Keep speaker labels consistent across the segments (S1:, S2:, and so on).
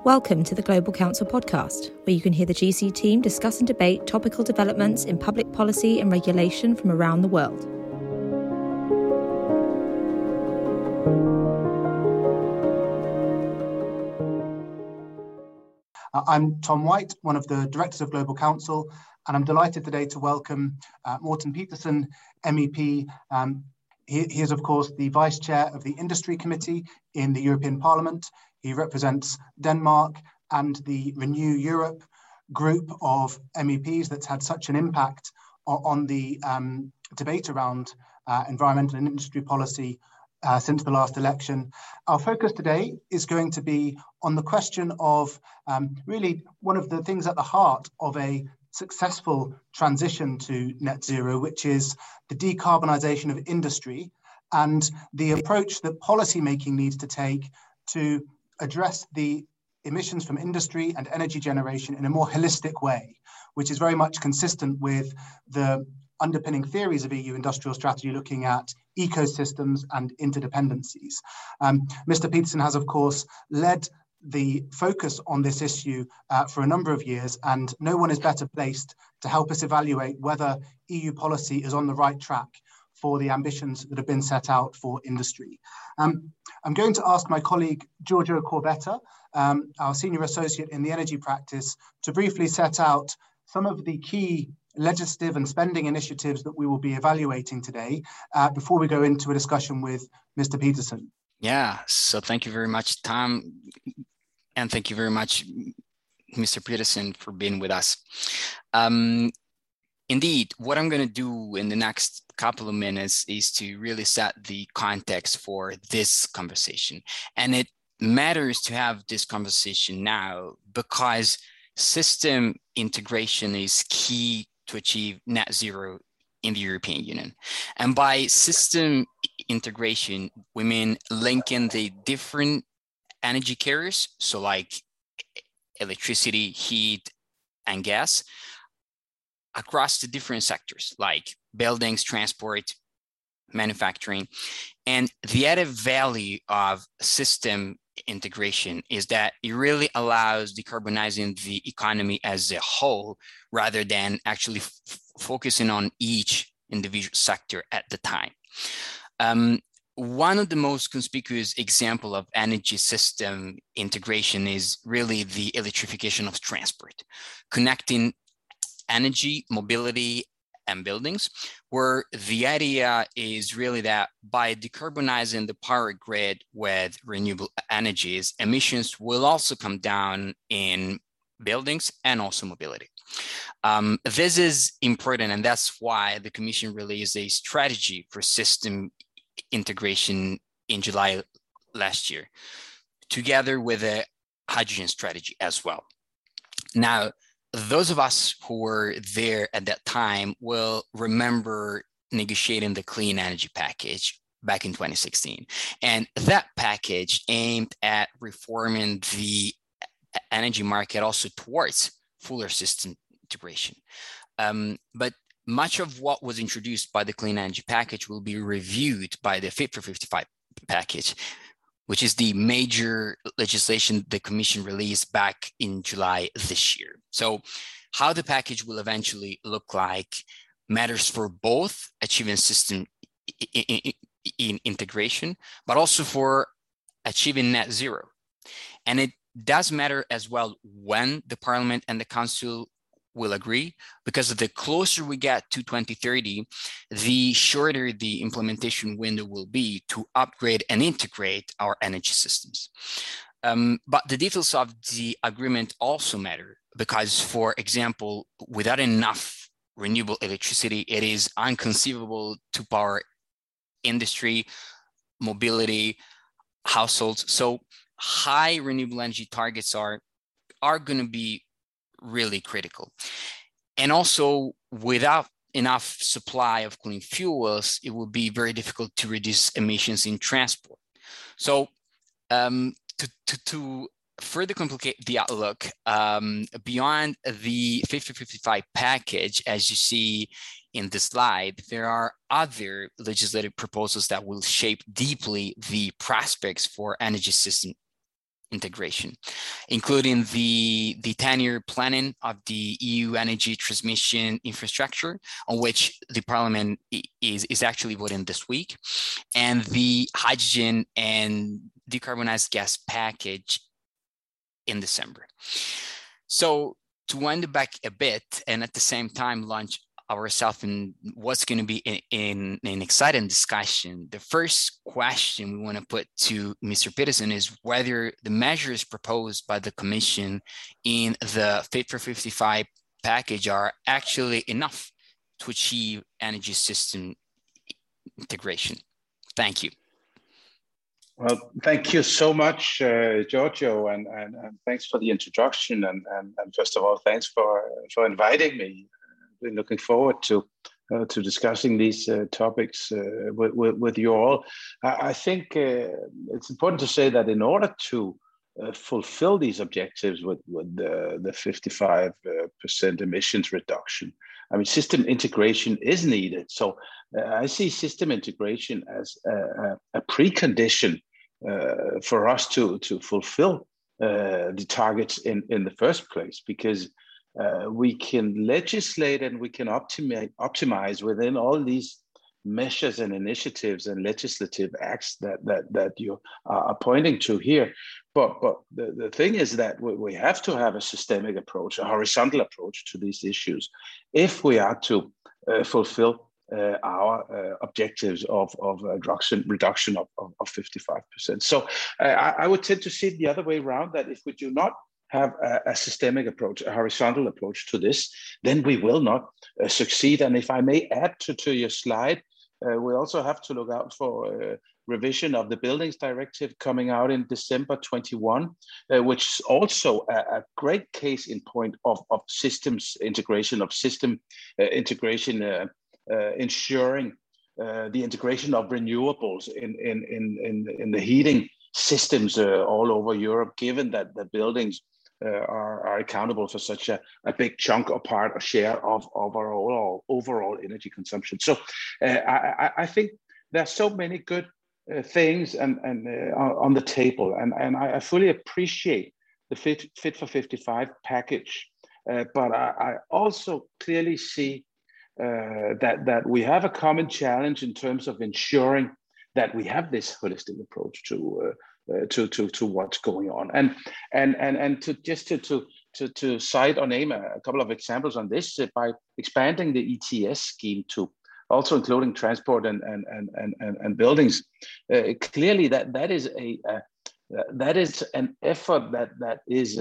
S1: Welcome to the Global Council podcast, where you can hear the GC team discuss and debate topical developments in public policy and regulation from around the world.
S2: I'm Tom White, one of the directors of Global Council, and I'm delighted today to welcome Morten Petersen, MEP. He is, of course, the Vice Chair of the Industry Committee in the European Parliament. He represents Denmark and the Renew Europe group of MEPs that's had such an impact on the debate around environmental and industry policy since the last election. Our focus today is going to be on the question of really one of the things at the heart of a successful transition to net zero, which is the decarbonisation of industry and the approach that policymaking needs to take to address the emissions from industry and energy generation in a more holistic way, which is very much consistent with the underpinning theories of EU industrial strategy looking at ecosystems and interdependencies. Mr. Petersen has, of course, led the focus on this issue for a number of years, and no one is better placed to help us evaluate whether EU policy is on the right track for the ambitions that have been set out for industry. I'm going to ask my colleague Giorgio Corbetta, our senior associate in the energy practice, to briefly set out some of the key legislative and spending initiatives that we will be evaluating today before we go into a discussion with Mr. Petersen.
S3: Yeah, so thank you very much, Tom. And thank you very much, Mr. Petersen, for being with us. Indeed, what I'm going to do in the next couple of minutes is to really set the context for this conversation. And it matters to have this conversation now because system integration is key to achieve net zero in the European Union. And by system integration, we mean linking the different energy carriers, so like electricity, heat, and gas, across the different sectors like buildings, transport, manufacturing. And the added value of system integration is that it really allows decarbonizing the economy as a whole rather than actually focusing on each individual sector at the time. One of the most conspicuous example of energy system integration is really the electrification of transport, connecting energy, mobility, and buildings, where the idea is really that by decarbonizing the power grid with renewable energies, emissions will also come down in buildings and also mobility. This is important, and that's why the Commission released a strategy for system integration in July last year, together with a hydrogen strategy as well. Now, those of us who were there at that time will remember negotiating the clean energy package back in 2016. And that package aimed at reforming the energy market also towards fuller system integration. But much of what was introduced by the clean energy package will be reviewed by the Fit for 55 package, which is the major legislation the Commission released back in July this year. So how the package will eventually look like matters for both achieving system integration, but also for achieving net zero. And it does matter as well when the Parliament and the Council will agree, because the closer we get to 2030, the shorter the implementation window will be to upgrade and integrate our energy systems. But the details of the agreement also matter because, for example, without enough renewable electricity, it is inconceivable to power industry, mobility, households. So high renewable energy targets are going to be really critical. And also, without enough supply of clean fuels, it will be very difficult to reduce emissions in transport. So to further complicate the outlook, beyond the Fit for 55 package, as you see in the slide, there are other legislative proposals that will shape deeply the prospects for energy system integration, including the 10-year planning of the EU energy transmission infrastructure, on which the Parliament is actually voting this week, and the hydrogen and decarbonized gas package in December. So to wind it back a bit, and at the same time launch ourselves in what's going to be in an exciting discussion, the first question we want to put to Mr. Peterson is whether the measures proposed by the Commission in the Fit for 55 package are actually enough to achieve energy system integration. Thank you.
S4: Well, thank you so much, Giorgio, and thanks for the introduction. And first of all, thanks for inviting me. Been looking forward to discussing these topics with you all. I think it's important to say that in order to fulfill these objectives with the 55% emissions reduction, I mean, system integration is needed. So I see system integration as a precondition for us to fulfill the targets in the first place, because we can legislate and we can optimize within all these measures and initiatives and legislative acts that you are pointing to here. But the thing is that we have to have a systemic approach, a horizontal approach to these issues, if we are to fulfill our objectives of reduction of 55%. So I would tend to see it the other way around, that if we do not have a systemic approach, a horizontal approach to this, then we will not succeed. And if I may add to your slide, we also have to look out for revision of the Buildings Directive coming out in December 21, which is also a great case in point of systems integration, ensuring the integration of renewables in the heating systems all over Europe, given that the buildings are accountable for such a big chunk or part or share of our overall energy consumption. So I think there are so many good things and on the table, and I fully appreciate the Fit for 55 package, but I also clearly see that we have a common challenge in terms of ensuring that we have this holistic approach to what's going on, and to cite or name a couple of examples on this, by expanding the ETS scheme to also including transport and buildings. Clearly, that is an effort that is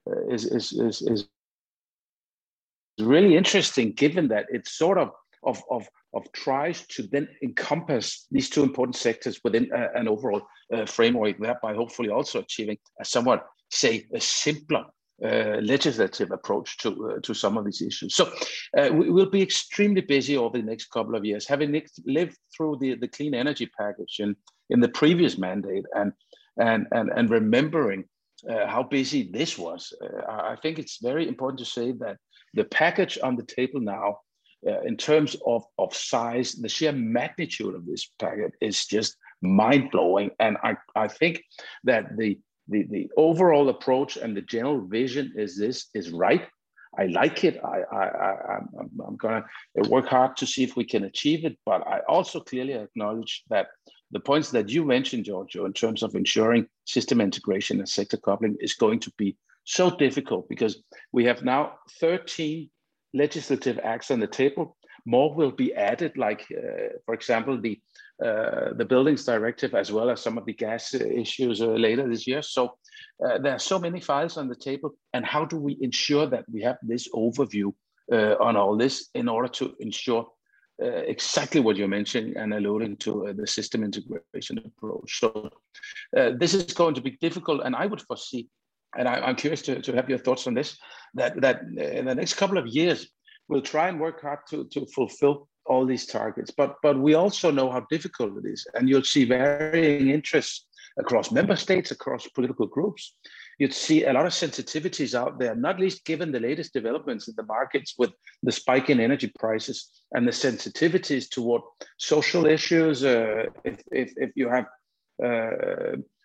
S4: really interesting, given that it's sort of tries to then encompass these two important sectors within an overall framework, thereby hopefully also achieving a somewhat, say, a simpler legislative approach to some of these issues. So we will be extremely busy over the next couple of years, having lived through the clean energy package in the previous mandate, and remembering how busy this was. I think it's very important to say that the package on the table now, in terms of size, the sheer magnitude of this packet is just mind-blowing. And I think that the overall approach and the general vision is right. I like it. I'm going to work hard to see if we can achieve it. But I also clearly acknowledge that the points that you mentioned, Giorgio, in terms of ensuring system integration and sector coupling is going to be so difficult, because we have now 13 legislative acts on the table. More will be added, like, for example, the Buildings Directive, as well as some of the gas issues later this year. So there are so many files on the table. And how do we ensure that we have this overview on all this in order to ensure exactly what you're mentioning and alluding to, the system integration approach? So this is going to be difficult, and I would foresee, and I'm curious to have your thoughts on this, that in the next couple of years, we'll try and work hard to fulfill all these targets. But we also know how difficult it is. And you'll see varying interests across member states, across political groups. You'd see a lot of sensitivities out there, not least given the latest developments in the markets with the spike in energy prices and the sensitivities toward social issues. If you have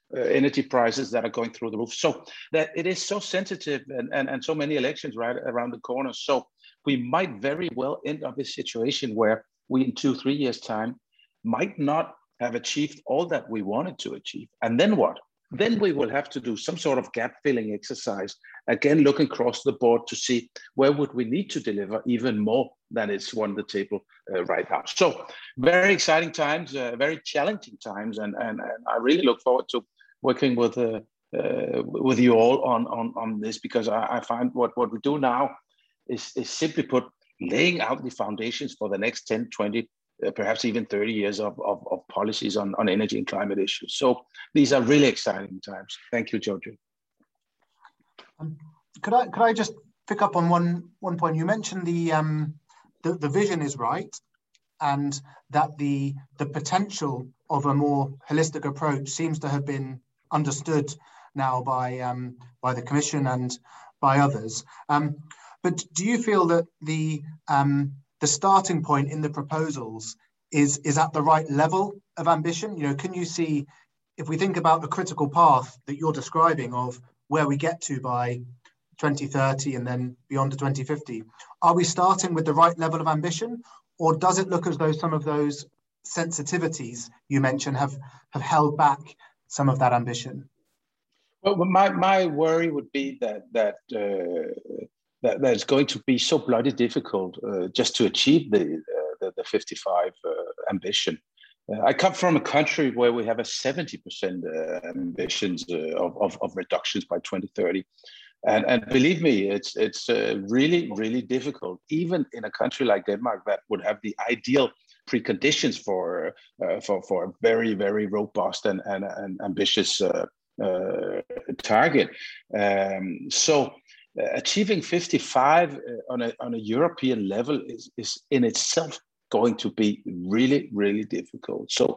S4: energy prices that are going through the roof. So that it is so sensitive and so many elections right around the corner. So we might very well end up in a situation where we in 2-3 years' time might not have achieved all that we wanted to achieve. And then what? Then we will have to do some sort of gap filling exercise, again, looking across the board to see where would we need to deliver even more than is on the table right now. So very exciting times, very challenging times. And I really look forward to working with you all on this, because I find what we do now is simply put, laying out the foundations for the next 10, 20, perhaps even 30 years of policies on energy and climate issues. So these are really exciting times. Thank you, Jojo.
S2: Could I just pick up on one point? You mentioned the vision is right, and that the potential of a more holistic approach seems to have been understood now by the Commission and by others. But do you feel that the starting point in the proposals is at the right level of ambition? You know, can you see, if we think about the critical path that you're describing of where we get to by 2030 and then beyond to 2050, are we starting with the right level of ambition, or does it look as though some of those sensitivities you mentioned have held back some of that ambition?
S4: Well, my worry would be that it's going to be so bloody difficult just to achieve the 55 ambition. I come from a country where we have a 70% ambitions of reductions by 2030. And believe me, it's really, really difficult, even in a country like Denmark that would have the ideal preconditions for a very, very robust and ambitious target. So achieving 55 on a European level is in itself going to be really, really difficult. So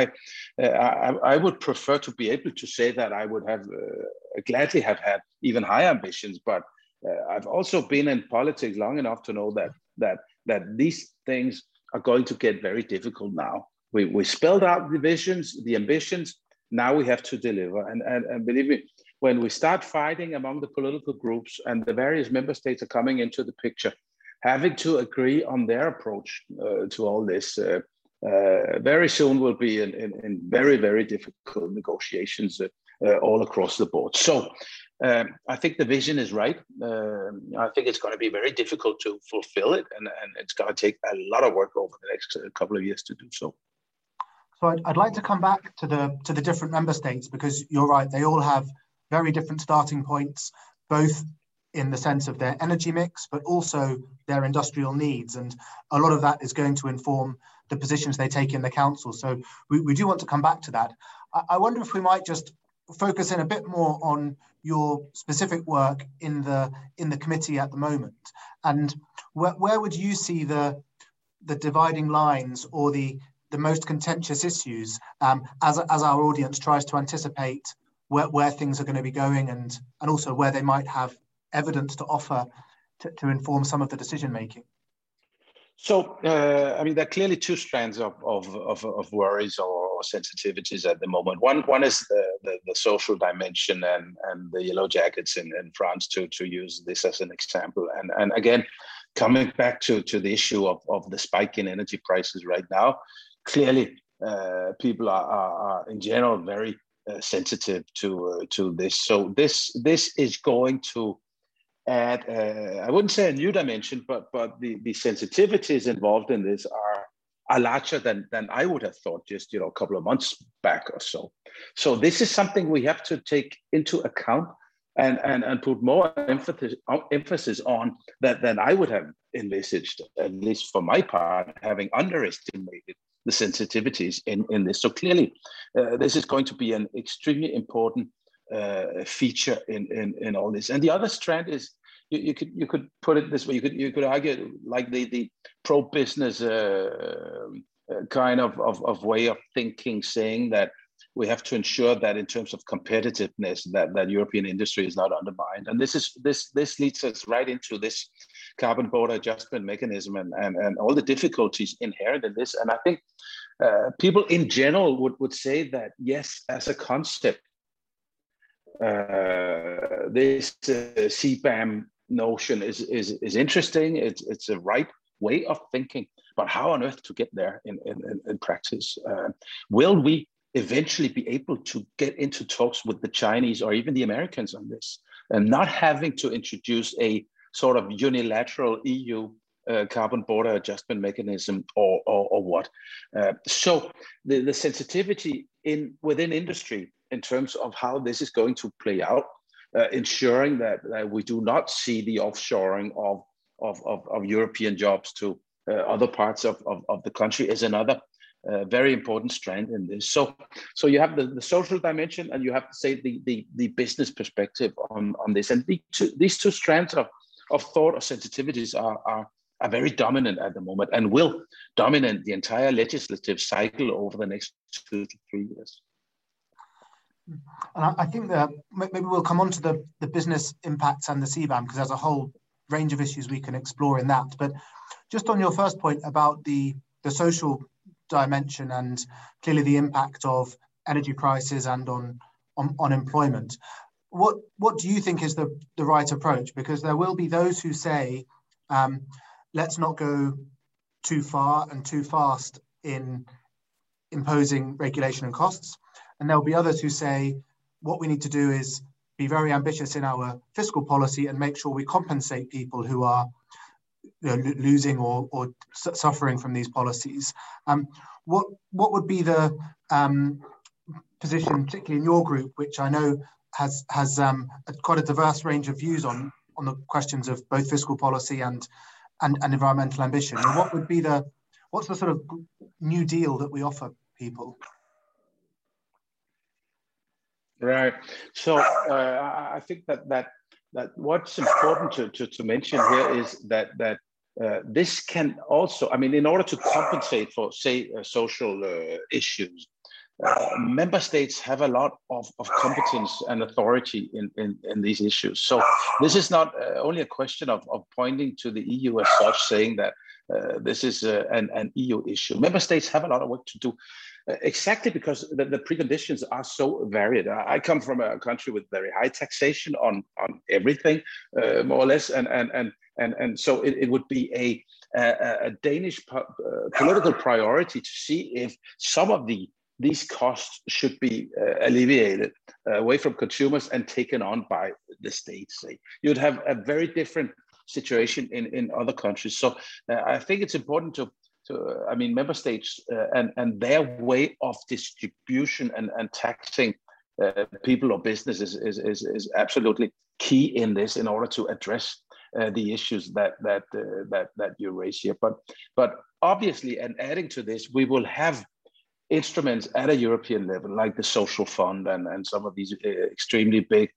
S4: I would prefer to be able to say that I would have gladly have had even higher ambitions, but I've also been in politics long enough to know that these things are going to get very difficult now. We spelled out the visions, the ambitions. Now we have to deliver, and believe me, when we start fighting among the political groups and the various member states are coming into the picture, having to agree on their approach to all this, very soon will be in very, very difficult negotiations all across the board. So I think the vision is right. I think it's going to be very difficult to fulfill it, and it's going to take a lot of work over the next couple of years to do so.
S2: So I'd like to come back to the different member states, because you're right, they all have very different starting points, both in the sense of their energy mix, but also their industrial needs. And a lot of that is going to inform the positions they take in the council. So we do want to come back to that. I wonder if we might just focus in a bit more on your specific work in the committee at the moment. And where would you see the dividing lines or the most contentious issues as our audience tries to anticipate where things are going to be going, and also where they might have evidence to offer to inform some of the decision making?
S4: So, I mean, there are clearly two strands of worries or sensitivities at the moment. One is the social dimension and the yellow jackets in France, to use this as an example. And again, coming back to the issue of the spike in energy prices right now, clearly people are in general very sensitive to this. So this is going to add, I wouldn't say a new dimension, but the sensitivities involved in this are larger than I would have thought just a couple of months back or so. So this is something we have to take into account and put more emphasis on than I would have envisaged, at least for my part, having underestimated the sensitivities in this. So clearly, this is going to be an extremely important feature in all this. And the other strand is, you could put it this way. You could argue like the pro-business kind of way of thinking, saying that we have to ensure that in terms of competitiveness, that European industry is not undermined. And this leads us right into this carbon border adjustment mechanism and all the difficulties inherent in this. And I think people in general would say that, yes, as a concept, this CBAM notion is interesting. It's a right way of thinking, but how on earth to get there in practice? Will we eventually be able to get into talks with the Chinese or even the Americans on this, and not having to introduce a sort of unilateral EU carbon border adjustment mechanism or what? So the sensitivity within industry in terms of how this is going to play out, ensuring that we do not see the offshoring of European jobs to other parts of the country is another very important strand in this. So you have the social dimension, and you have to say the business perspective on this. And these two strands of thought or sensitivities are very dominant at the moment, and will dominate the entire legislative cycle over the next 2 to 3 years.
S2: And I think that maybe we'll come on to the business impacts and the CBAM, because there's a whole range of issues we can explore in that. But just on your first point about the social dimension and clearly the impact of energy prices and on employment, what do you think is the right approach? Because there will be those who say, let's not go too far and too fast in imposing regulation and costs. And there'll be others who say, what we need to do is be very ambitious in our fiscal policy and make sure we compensate people who are losing or suffering from these policies. What would be the position, particularly in your group, which I know has quite a diverse range of views on the questions of both fiscal policy and environmental ambition? And what's the sort of new deal that we offer people?
S4: Right. So I think that what's important to mention here is that this can also, I mean, in order to compensate for, say, social issues, member states have a lot of competence and authority in these issues. So this is not only a question of pointing to the EU as such, saying that this is an EU issue. Member states have a lot of work to do. Exactly because the preconditions are so varied. I come from a country with very high taxation on everything, more or less, and so it would be a Danish political priority to see if some of these costs should be alleviated away from consumers and taken on by the states. You'd have a very different situation in other countries. So I think it's important to member states and their way of distribution and taxing people or businesses is absolutely key in this, in order to address the issues that you raise here. But obviously, and adding to this, we will have instruments at a European level, like the social fund and some of these extremely big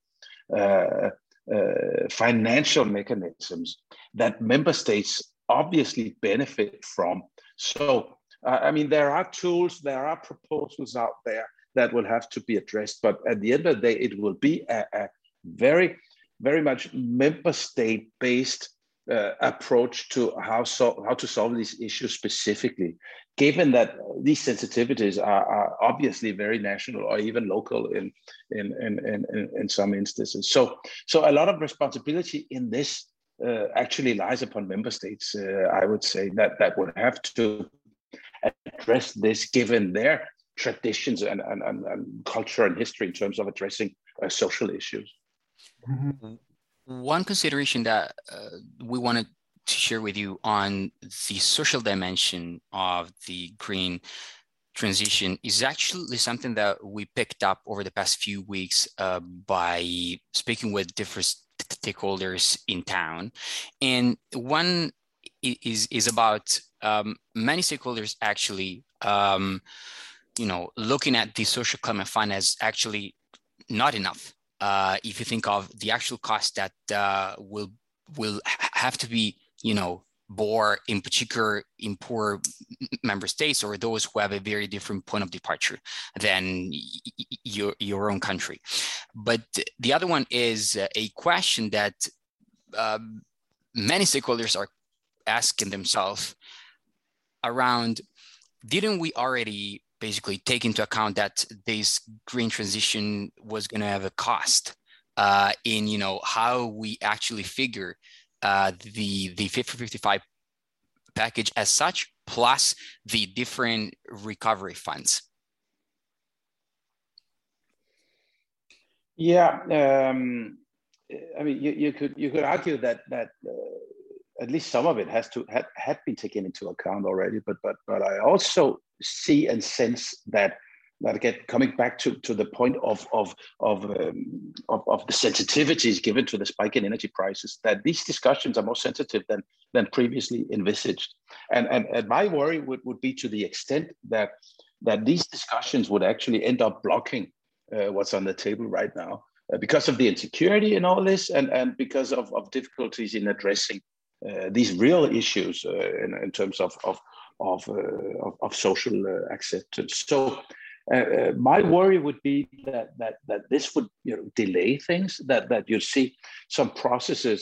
S4: financial mechanisms that member states obviously benefit from. So, there are tools, there are proposals out there that will have to be addressed, but at the end of the day, it will be a very, very much member state-based approach to how to solve these issues specifically, given that these sensitivities are obviously very national or even local in some instances. So a lot of responsibility in this actually lies upon member states. I would say that would have to address this, given their traditions and culture and history in terms of addressing social issues.
S2: Mm-hmm.
S3: One consideration that we wanted to share with you on the social dimension of the green transition is actually something that we picked up over the past few weeks by speaking with different stakeholders in town. And one is about many stakeholders actually, looking at the social climate fund as actually not enough. If you think of the actual cost that will have to be, bore in particular in poor member states, or those who have a very different point of departure than your own country. But the other one is a question that many stakeholders are asking themselves around, didn't we already basically take into account that this green transition was going to have a cost in, you know, how we actually figure the Fit for 55 package as such, plus the different recovery funds?
S4: Yeah, I mean, you could argue that at least some of it had been taken into account already, but I also see and sense that again, coming back to the point of the sensitivities given to the spike in energy prices, that these discussions are more sensitive than previously envisaged, and my worry would be to the extent that these discussions would actually end up blocking what's on the table right now because of the insecurity in all this, and because of difficulties in addressing these real issues in terms of social acceptance. So my worry would be that this would, you know, delay things. That you see some processes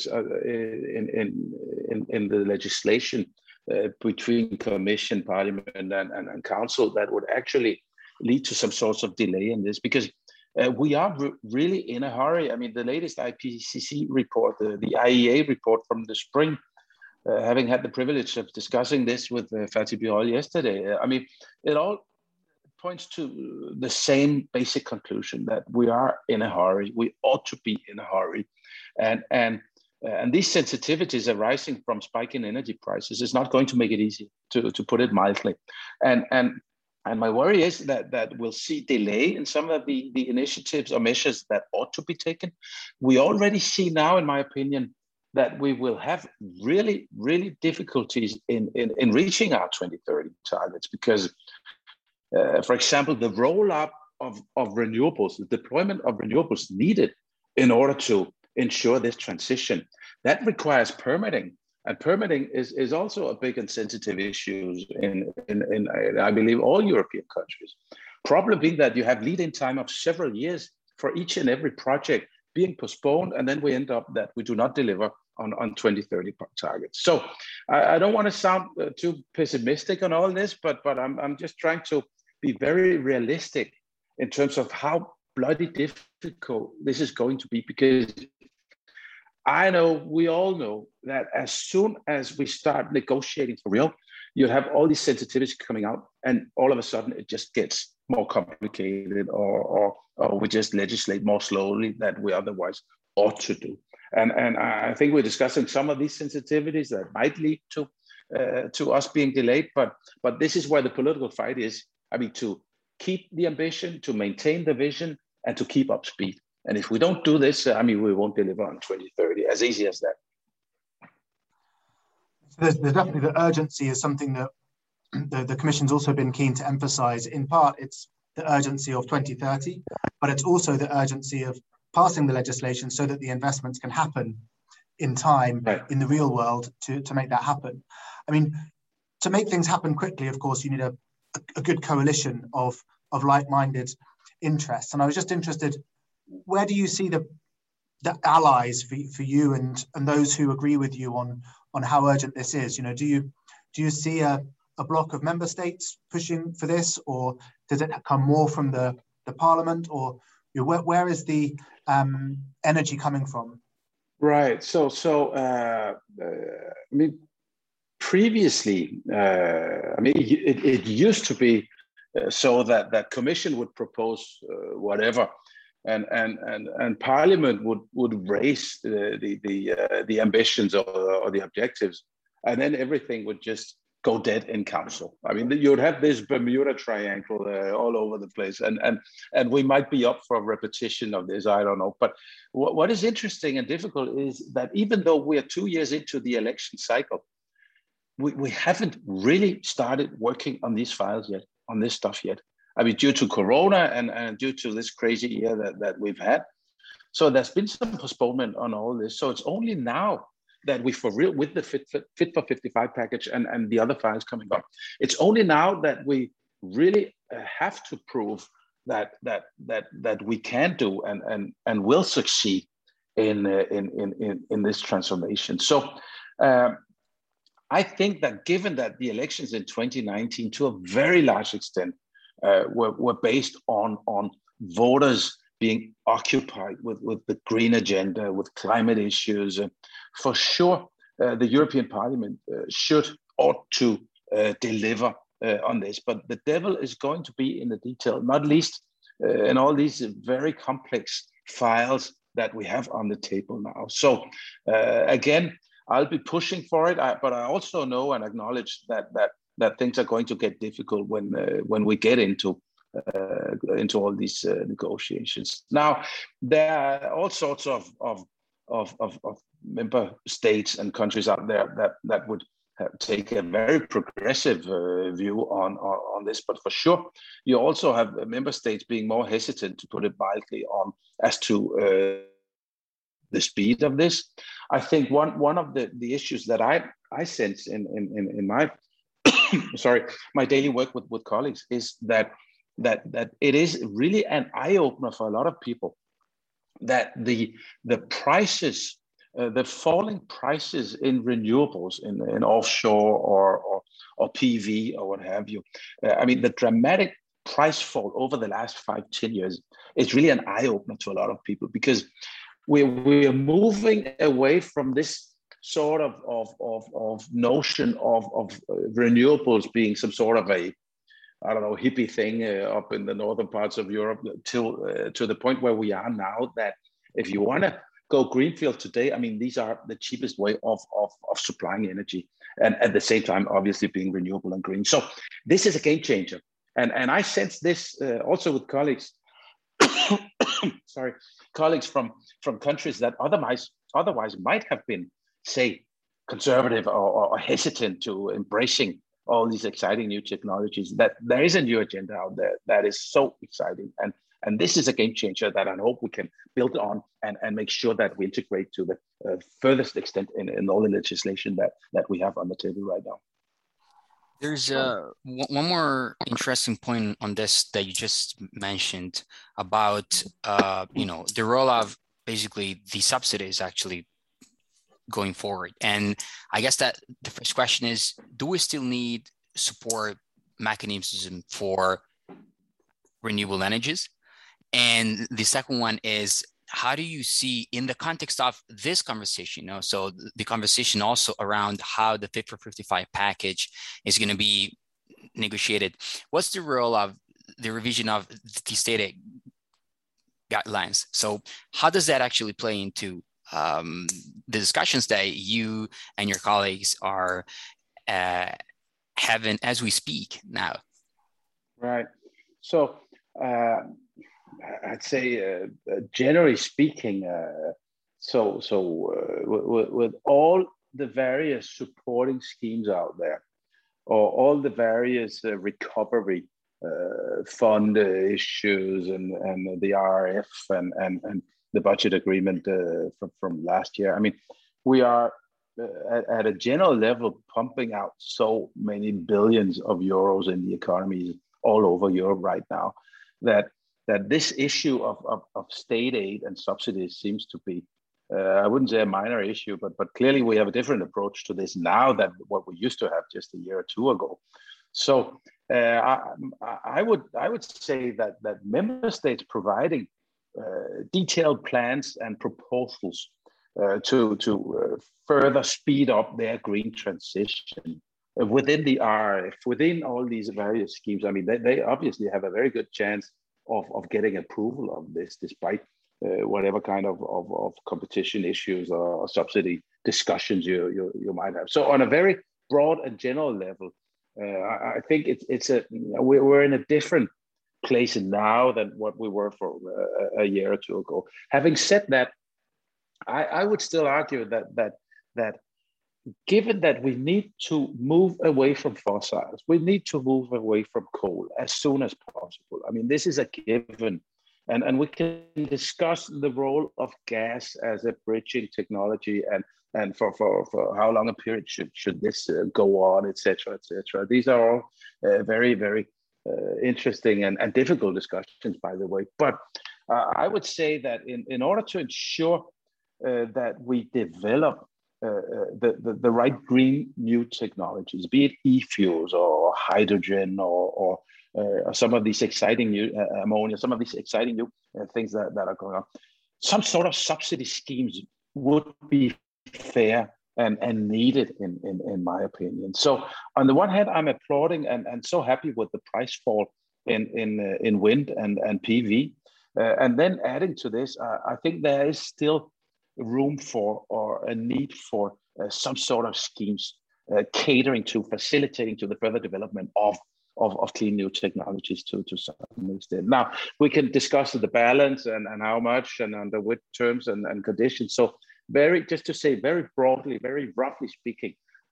S4: in the legislation between Commission, Parliament, and Council that would actually lead to some sorts of delay in this, because we are really in a hurry. I mean, the latest IPCC report, the IEA report from the spring, having had the privilege of discussing this with Fatih Birol yesterday, I mean, it all points to the same basic conclusion, that we are in a hurry. We ought to be in a hurry, and these sensitivities arising from spiking energy prices is not going to make it easy, to put it mildly, and my worry is that we'll see delay in some of the initiatives or measures that ought to be taken. We already see now, in my opinion, that we will have really, really difficulties in reaching our 2030 targets, because, for example, the roll-up of renewables, the deployment of renewables needed in order to ensure this transition, that requires permitting. And permitting is also a big and sensitive issue in I believe, all European countries. Problem being that you have lead-in time of several years for each and every project being postponed, and then we end up that we do not deliver on 2030 targets. So I don't want to sound too pessimistic on all this, but I'm just trying to be very realistic in terms of how bloody difficult this is going to be, because I know, we all know, that as soon as we start negotiating for real, you have all these sensitivities coming out, and all of a sudden it just gets more complicated, or we just legislate more slowly than we otherwise ought to do. And I think we're discussing some of these sensitivities that might lead to us being delayed, but this is where the political fight is. I mean, to keep the ambition, to maintain the vision, and to keep up speed. And if we don't do this, I mean, we won't deliver on 2030, as easy as that.
S2: There's definitely the urgency is something that the Commission's also been keen to emphasize. In part, it's the urgency of 2030, but it's also the urgency of passing the legislation so that the investments can happen in time, right, in the real world to make that happen. I mean, to make things happen quickly, of course, you need a good coalition of like-minded interests. And I was just interested, where do you see the allies for you and those who agree with you on how urgent this is? You know, do you see a block of member states pushing for this, or does it come more from the Parliament, or where is the energy coming from?
S4: Right. So I mean, previously, I mean, it used to be so that Commission would propose whatever, and Parliament would raise the ambitions or the objectives, and then everything would just go dead in Council. I mean, you'd have this Bermuda Triangle all over the place, and we might be up for a repetition of this. I don't know. But what is interesting and difficult is that even though we are 2 years into the election cycle, we haven't really started working on these files yet, on this stuff yet. I mean, due to Corona and due to this crazy year that we've had. So there's been some postponement on all this. So it's only now that we, for real, with the Fit for 55 package and the other files coming up, it's only now that we really have to prove that we can do and will succeed in this transformation. So I think that given that the elections in 2019, to a very large extent, were based on voters being occupied with the green agenda, with climate issues. And for sure, the European Parliament ought to deliver on this. But the devil is going to be in the detail, not least in all these very complex files that we have on the table now. So again, I'll be pushing for it, but I also know and acknowledge that things are going to get difficult when we get into all these negotiations. Now, there are all sorts of member states and countries out there that would take a very progressive view on this, but for sure, you also have member states being more hesitant, to put it mildly, as to the speed of this. I think one of the issues that I sense in my my daily work with colleagues is that it is really an eye-opener for a lot of people that the prices, the falling prices in renewables, in offshore or PV or what have you. I mean, the dramatic price fall over the last 5-10 years is really an eye-opener to a lot of people, because we're moving away from this sort of notion of renewables being some sort of a, I don't know, hippie thing up in the northern parts of Europe to the point where we are now, that if you want to go greenfield today, I mean, these are the cheapest way of supplying energy, and at the same time, obviously being renewable and green. So this is a game changer. And I sense this also with colleagues, colleagues from countries that otherwise might have been, say, conservative or hesitant to embracing all these exciting new technologies, that there is a new agenda out there that is so exciting. And this is a game changer that I hope we can build on and make sure that we integrate to the furthest extent in all the legislation that we have on the table right now.
S3: There's one more interesting point on this that you just mentioned about, the role of basically the subsidies actually going forward. And I guess that the first question is, do we still need support mechanism for renewable energies? And the second one is, how do you see, in the context of this conversation, so the conversation also around how the Fit for 55 package is going to be negotiated, what's the role of the revision of the state aid guidelines? So how does that actually play into the discussions that you and your colleagues are having as we speak now?
S4: Right. So I'd say, generally speaking, with all the various supporting schemes out there, or all the various recovery fund issues and the RRF and the budget agreement from last year, I mean, we are at a general level pumping out so many billions of euros in the economies all over Europe right now, that this issue of state aid and subsidies seems to be, I wouldn't say a minor issue, but clearly we have a different approach to this now than what we used to have just a year or two ago. So I would say that member states providing detailed plans and proposals to further speed up their green transition within the RRF, within all these various schemes, I mean, they obviously have a very good chance of getting approval of this, despite whatever kind of competition issues or subsidy discussions you might have. So on a very broad and general level, I think we're in a different place now than what we were for a year or two ago. Having said that, I would still argue that given that we need to move away from fossils, we need to move away from coal as soon as possible. I mean, this is a given. And we can discuss the role of gas as a bridging technology and for how long a period should this go on, et cetera, et cetera. These are all very, very interesting and difficult discussions, by the way. But I would say that in order to ensure that we develop the right green new technologies, be it e-fuels or hydrogen or some of these exciting new ammonia, some of these exciting new things that are going on. Some sort of subsidy schemes would be fair and needed in my opinion. So on the one hand, I'm applauding and so happy with the price fall in wind and PV. And then adding to this, I think there is still room for or a need for some sort of schemes catering to facilitating to the further development of clean new technologies to some extent. Now, we can discuss the balance and how much and under what terms and conditions. So just to say very broadly, very roughly speaking,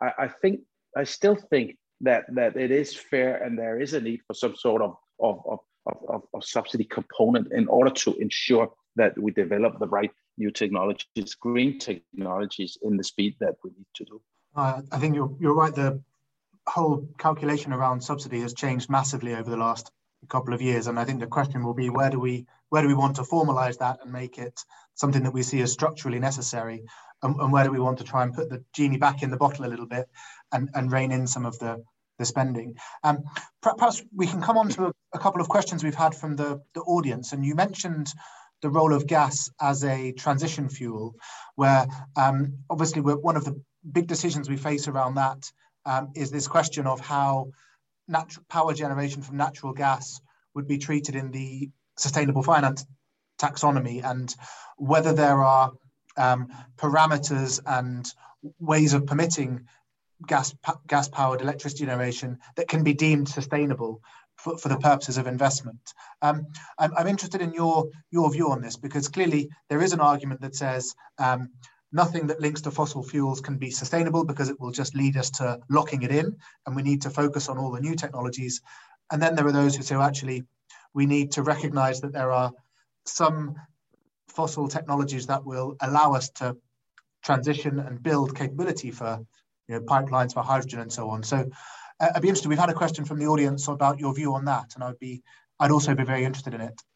S4: I still think that it is fair and there is a need for some sort of subsidy component in order to ensure that we develop the right new technologies, green technologies in the speed that we need to do.
S2: I think you're right. The whole calculation around subsidy has changed massively over the last couple of years, and I think the question will be where do we want to formalize that and make it something that we see as structurally necessary, and where do we want to try and put the genie back in the bottle a little bit and rein in some of the spending. Perhaps we can come on to a couple of questions we've had from the audience, and you mentioned the role of gas as a transition fuel, where obviously one of the big decisions we face around that is this question of how power generation from natural gas would be treated in the sustainable finance taxonomy, and whether there are parameters and ways of permitting gas-powered electricity generation that can be deemed sustainable for the purposes of investment. I'm interested in your view on this, because clearly there is an argument that says nothing that links to fossil fuels can be sustainable because it will just lead us to locking it in, and we need to focus on all the new technologies. And then there are those who say, well, actually, we need to recognize that there are some fossil technologies that will allow us to transition and build capability for pipelines for hydrogen and so on. So I'd be interested. We've had a question from the audience about your view on that, and I'd also be very interested in it.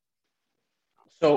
S4: So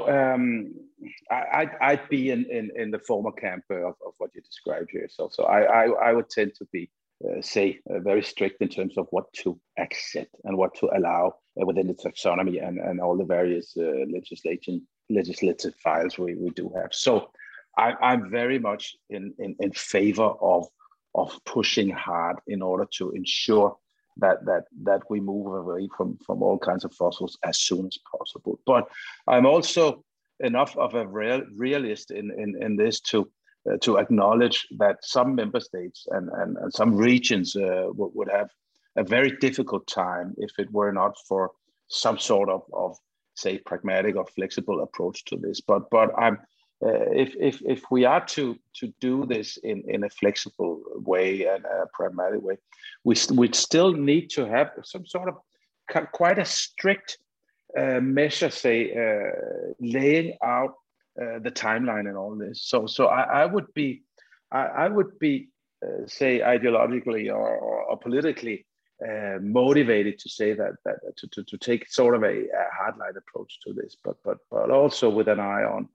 S4: I'd be in the former camp of what you described here. So I would tend to be very strict in terms of what to accept and what to allow within the taxonomy and all the various legislative files we do have. So I'm very much in favor of pushing hard in order to ensure that we move away from all kinds of fossils as soon as possible. But I'm also enough of a realist in this to acknowledge that some member states and some regions would have a very difficult time if it were not for some sort of say pragmatic or flexible approach to this. But I'm if we are to do this in a flexible way and a pragmatic way, we'd still need to have some sort of quite a strict measure, say laying out the timeline and all this. So I would be say ideologically or politically motivated to say that to take sort of a hardline approach to this, but also with an eye on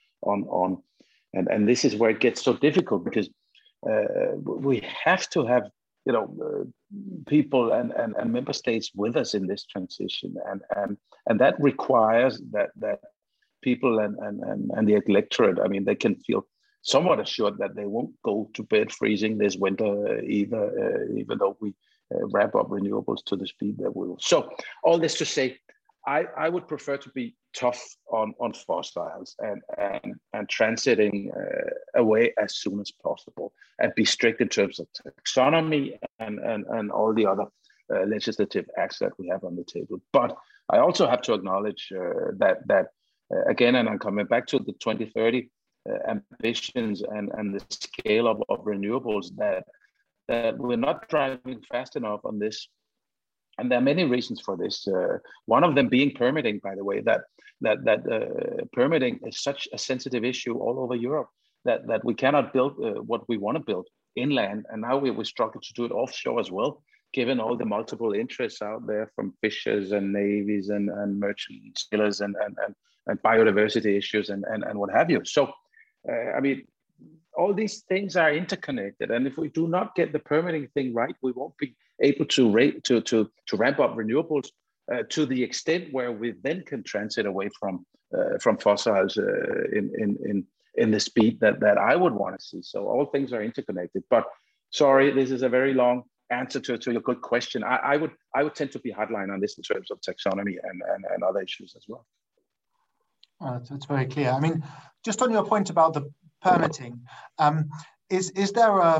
S4: and this is where it gets so difficult, because we have to have people and member states with us in this transition, and that requires that people and the electorate, I mean, they can feel somewhat assured that they won't go to bed freezing this winter either, even though we ramp up renewables to the speed that we will. So all this to say, I would prefer to be tough on fossils and transiting away as soon as possible, and be strict in terms of taxonomy and all the other legislative acts that we have on the table. But I also have to acknowledge that again, and I'm coming back to the 2030 ambitions and the scale of renewables, that we're not driving fast enough on this. And there are many reasons for this. One of them being permitting, by the way, that permitting is such a sensitive issue all over Europe that we cannot build what we want to build inland. And now we struggle to do it offshore as well, given all the multiple interests out there from fishers and navies and merchant sailors and biodiversity issues and what have you. So, I mean, all these things are interconnected. And if we do not get the permitting thing right, we won't be able to ramp up renewables to the extent where we then can transit away from fossils in the speed that I would want to see. So all things are interconnected. But sorry, this is a very long answer to your good question. I would tend to be hardline on this in terms of taxonomy and other issues as well.
S2: It's very clear. I mean, just on your point about the permitting, is there a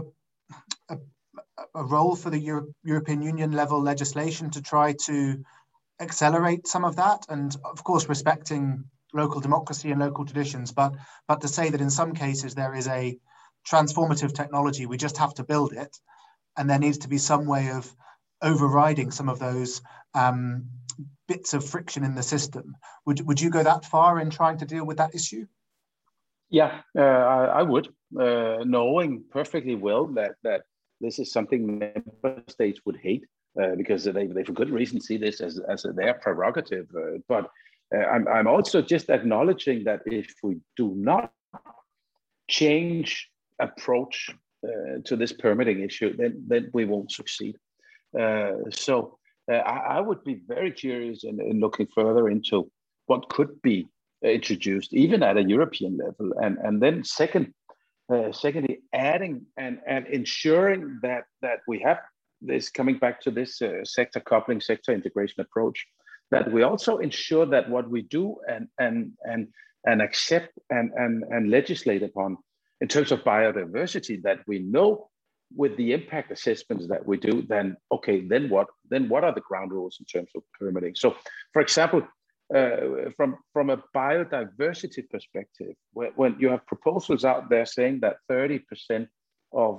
S2: role for the European Union level legislation to try to accelerate some of that? And of course, respecting local democracy and local traditions, but to say that in some cases there is a transformative technology, we just have to build it, and there needs to be some way of overriding some of those bits of friction in the system. Would you go that far in trying to deal with that issue?
S4: Yeah, I would, knowing perfectly well that this is something member states would hate because they for good reason see this as their prerogative. But I'm also just acknowledging that if we do not change approach to this permitting issue, then we won't succeed. So I would be very curious in looking further into what could be introduced, even at a European level, and then secondly, adding and ensuring that we have this, coming back to this sector coupling, sector integration approach, that we also ensure that what we do and accept and legislate upon in terms of biodiversity, that we know with the impact assessments that we do, then what are the ground rules in terms of permitting? So, for example, from a biodiversity perspective, when you have proposals out there saying that 30% of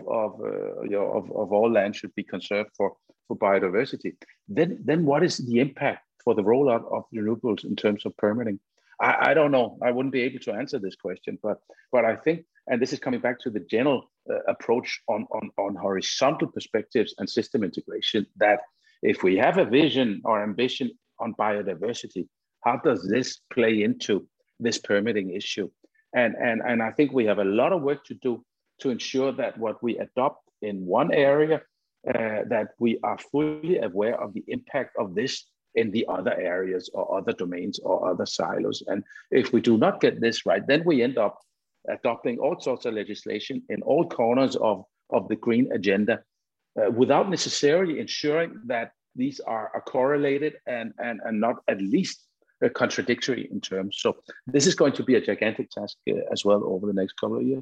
S4: all land should be conserved for biodiversity, then what is the impact for the rollout of renewables in terms of permitting? I don't know. I wouldn't be able to answer this question, but I think, and this is coming back to the general approach on horizontal perspectives and system integration, that if we have a vision or ambition on biodiversity, how does this play into this permitting issue? And I think we have a lot of work to do to ensure that what we adopt in one area, that we are fully aware of the impact of this in the other areas or other domains or other silos. And if we do not get this right, then we end up adopting all sorts of legislation in all corners of the green agenda without necessarily ensuring that these are correlated and not at least contradictory in terms. So this is going to be a gigantic task as well over the next couple of years.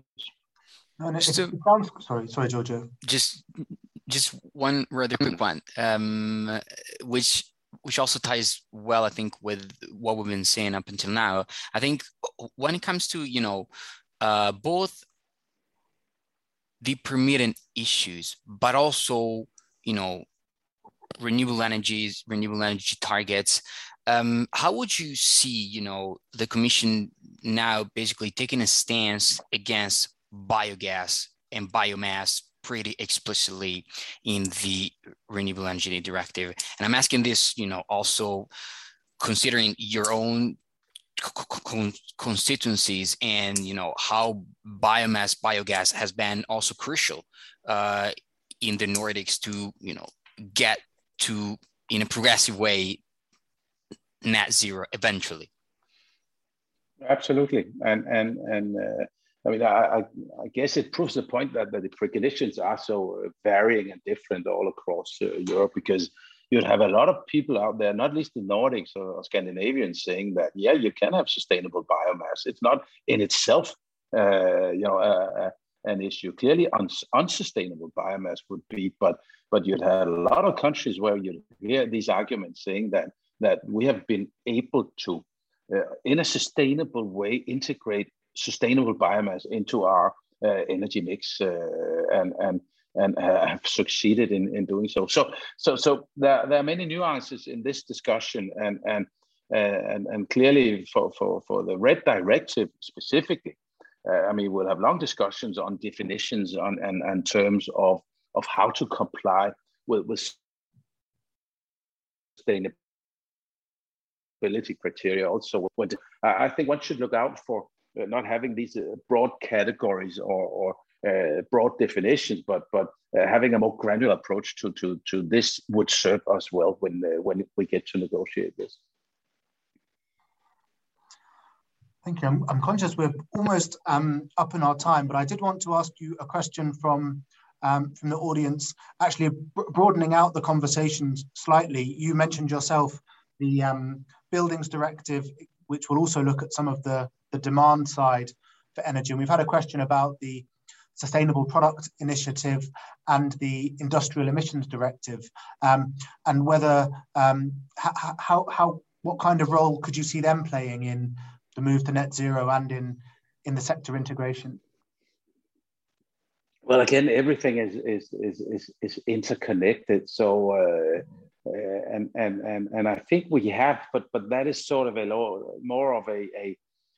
S2: Sorry, Giorgio.
S3: Just one rather quick one, which also ties well, I think, with what we've been saying up until now. I think when it comes to, both the permitting issues, but also, renewable energy targets, how would you see, the Commission now basically taking a stance against biogas and biomass pretty explicitly in the Renewable Energy Directive? And I'm asking this, also considering your own constituencies and, how biogas has been also crucial in the Nordics to, get to, in a progressive way, net zero eventually.
S4: Absolutely. And I mean, I guess it proves the point that the preconditions are so varying and different all across Europe, because you'd have a lot of people out there, not least the Nordics or Scandinavians, saying that, yeah, you can have sustainable biomass. It's not in itself, an issue. Clearly, unsustainable biomass would be, but you'd have a lot of countries where you hear these arguments saying that we have been able to, in a sustainable way, integrate sustainable biomass into our energy mix and have succeeded in doing so. So there are many nuances in this discussion, and clearly for the RED directive specifically, I mean, we'll have long discussions on definitions and terms of how to comply with sustainability criteria. Also, I think one should look out for not having these broad categories or broad definitions, but having a more granular approach to this would serve us well when we get to negotiate this.
S2: Thank you. I'm conscious we're almost up in our time, but I did want to ask you a question from the audience, actually broadening out the conversations slightly. You mentioned yourself the Buildings Directive, which will also look at some of the demand side for energy. And we've had a question about the Sustainable Product Initiative and the Industrial Emissions Directive, and whether what kind of role could you see them playing in the move to net zero and in the sector integration?
S4: Well, again, everything is interconnected. So, and I think we have, but that is sort of more of a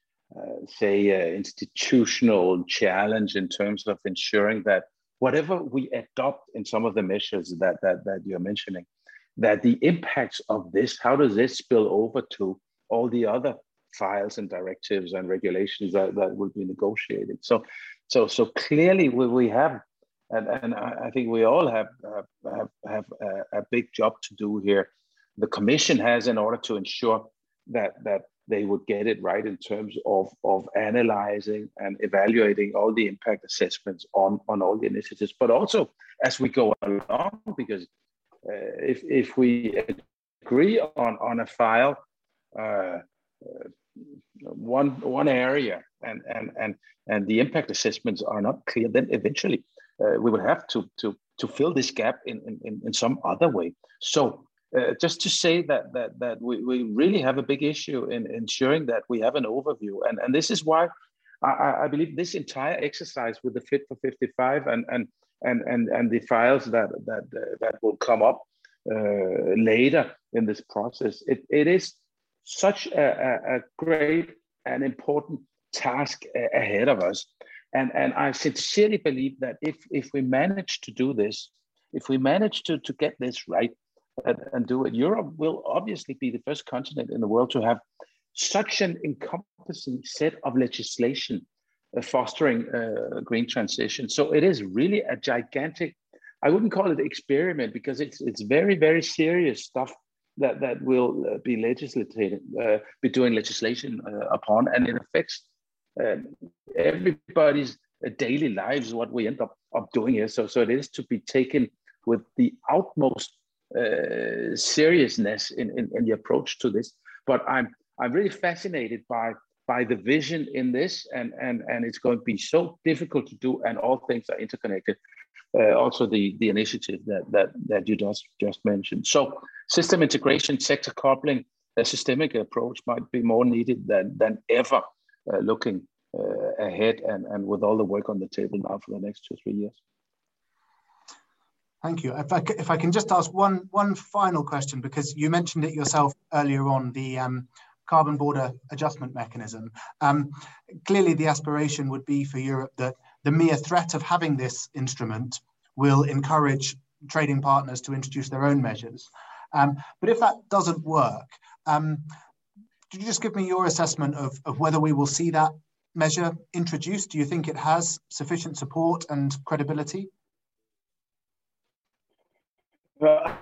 S4: institutional challenge in terms of ensuring that whatever we adopt in some of the measures that you're mentioning, that the impacts of this, how does this spill over to all the other files and directives and regulations that will be negotiated? So clearly we have, and I think we all have a big job to do here. The Commission has, in order to ensure that they would get it right in terms of analyzing and evaluating all the impact assessments on all the initiatives, but also as we go along, because if we agree on a file, one area, and the impact assessments are not clear, then eventually we will have to fill this gap in some other way. So just to say that we really have a big issue in ensuring that we have an overview, and this is why I believe this entire exercise with the Fit for 55 and the files that will come up later in this process, it is such a great and important task ahead of us. And I sincerely believe that if we manage to do this, if we manage to get this right and do it, Europe will obviously be the first continent in the world to have such an encompassing set of legislation fostering green transition. So it is really a gigantic, I wouldn't call it experiment, because it's very, very serious stuff that will be be doing legislation upon, and it affects everybody's daily lives, what we end up doing here. So it is to be taken with the utmost seriousness in the approach to this. But I'm really fascinated by the vision in this, and it's going to be so difficult to do, and all things are interconnected. Also the initiative that you just mentioned. So system integration, sector coupling, a systemic approach might be more needed than ever, looking ahead and with all the work on the table now for the next 2-3 years.
S2: Thank you. If I can just ask one final question, because you mentioned it yourself earlier on, the carbon border adjustment mechanism. Clearly the aspiration would be for Europe that the mere threat of having this instrument will encourage trading partners to introduce their own measures. But if that doesn't work, could you just give me your assessment of whether we will see that measure introduced? Do you think it has sufficient support and credibility?
S4: Well,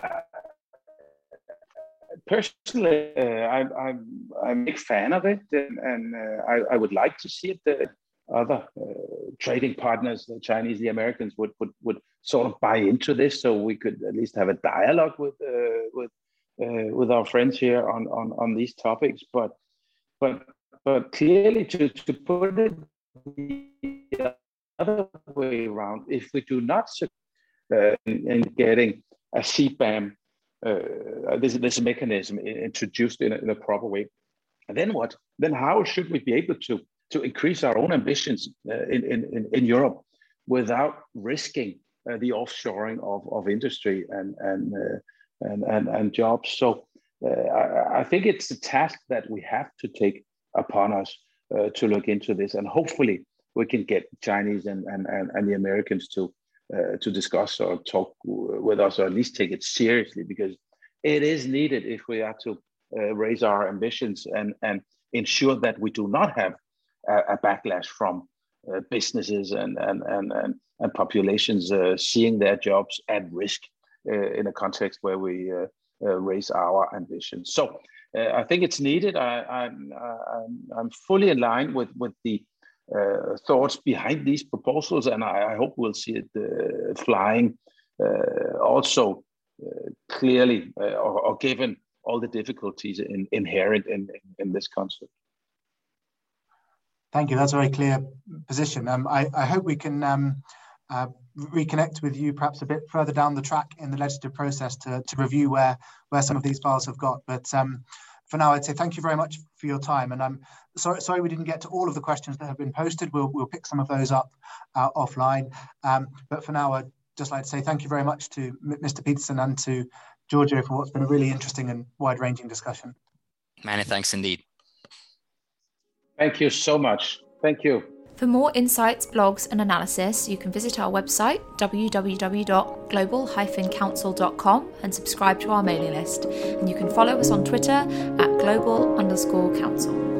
S4: personally, I'm a big fan of it, and I would like to see it. The other trading partners, the Chinese, the Americans, would sort of buy into this, so we could at least have a dialogue with our friends here on these topics. But clearly, to put it the other way around, if we do not in getting a CBAM, this mechanism introduced in a proper way, and then what? Then how should we be able to increase our own ambitions in Europe without risking the offshoring of industry and jobs? So I think it's a task that we have to take upon us to look into this, and hopefully we can get Chinese and the Americans to discuss or talk with us, or at least take it seriously, because it is needed if we are to raise our ambitions and ensure that we do not have a backlash from businesses and populations seeing their jobs at risk in a context where we raise our ambitions. So I think it's needed. I'm fully in line with the thoughts behind these proposals, and I hope we'll see it flying also clearly or given all the difficulties inherent in this concept.
S2: Thank you. That's a very clear position. I hope we can reconnect with you perhaps a bit further down the track in the legislative process to review where some of these files have got. But for now, I'd say thank you very much for your time. And I'm sorry we didn't get to all of the questions that have been posted. We'll pick some of those up offline. But for now, I'd just like to say thank you very much to Mr. Peterson and to Giorgio for what's been a really interesting and wide-ranging discussion.
S3: Many thanks indeed.
S4: Thank you so much. Thank you.
S1: For more insights, blogs and analysis, you can visit our website www.global-council.com and subscribe to our mailing list. And you can follow us on Twitter at global_council.